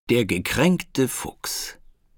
Der gekränkte Fuchs.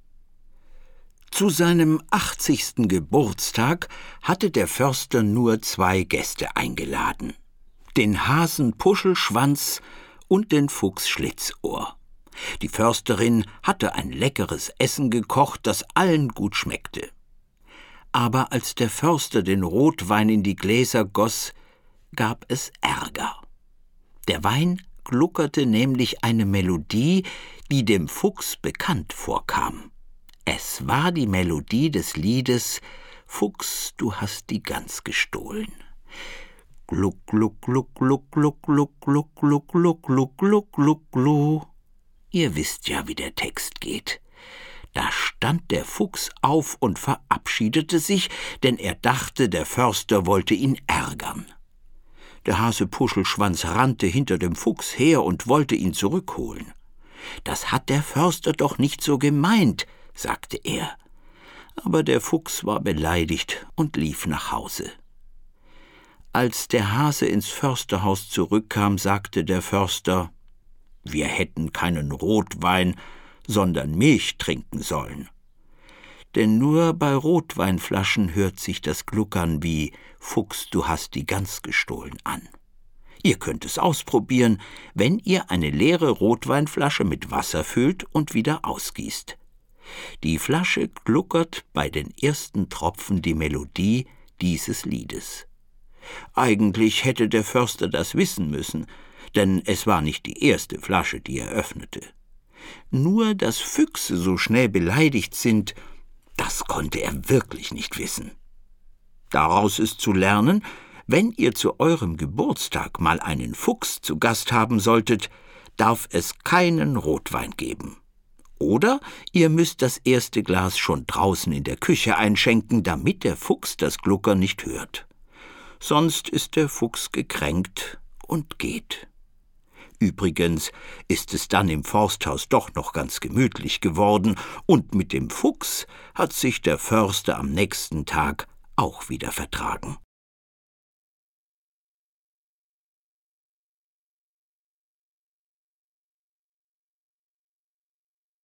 Zu seinem 80. Geburtstag hatte der Förster nur 2 Gäste eingeladen: den Hasen Puschelschwanz und den Fuchs Schlitzohr. Die Försterin hatte ein leckeres Essen gekocht, das allen gut schmeckte. Aber als der Förster den Rotwein in die Gläser goss, gab es Ärger. Der Wein gluckerte nämlich eine Melodie, die dem Fuchs bekannt vorkam. Es war die Melodie des Liedes »Fuchs, du hast die Gans gestohlen«. Gluck, gluck, gluck, gluck, gluck, gluck, gluck, gluck, gluck, gluck, gluck, gluck, gluck. Ihr wisst ja, wie der Text geht. Da stand der Fuchs auf und verabschiedete sich, denn er dachte, der Förster wollte ihn ärgern. Der Hase Puschelschwanz rannte hinter dem Fuchs her und wollte ihn zurückholen. »Das hat der Förster doch nicht so gemeint«, sagte er. Aber der Fuchs war beleidigt und lief nach Hause. Als der Hase ins Försterhaus zurückkam, sagte der Förster: »Wir hätten keinen Rotwein, sondern Milch trinken sollen.« Denn nur bei Rotweinflaschen hört sich das Gluckern wie »Fuchs, du hast die Gans gestohlen« an. Ihr könnt es ausprobieren, wenn ihr eine leere Rotweinflasche mit Wasser füllt und wieder ausgießt. Die Flasche gluckert bei den ersten Tropfen die Melodie dieses Liedes. Eigentlich hätte der Förster das wissen müssen, denn es war nicht die erste Flasche, die er öffnete. Nur, dass Füchse so schnell beleidigt sind, das konnte er wirklich nicht wissen. Daraus ist zu lernen: Wenn ihr zu eurem Geburtstag mal einen Fuchs zu Gast haben solltet, darf es keinen Rotwein geben. Oder ihr müsst das erste Glas schon draußen in der Küche einschenken, damit der Fuchs das Gluckern nicht hört. Sonst ist der Fuchs gekränkt und geht. Übrigens ist es dann im Forsthaus doch noch ganz gemütlich geworden, und mit dem Fuchs hat sich der Förster am nächsten Tag auch wieder vertragen.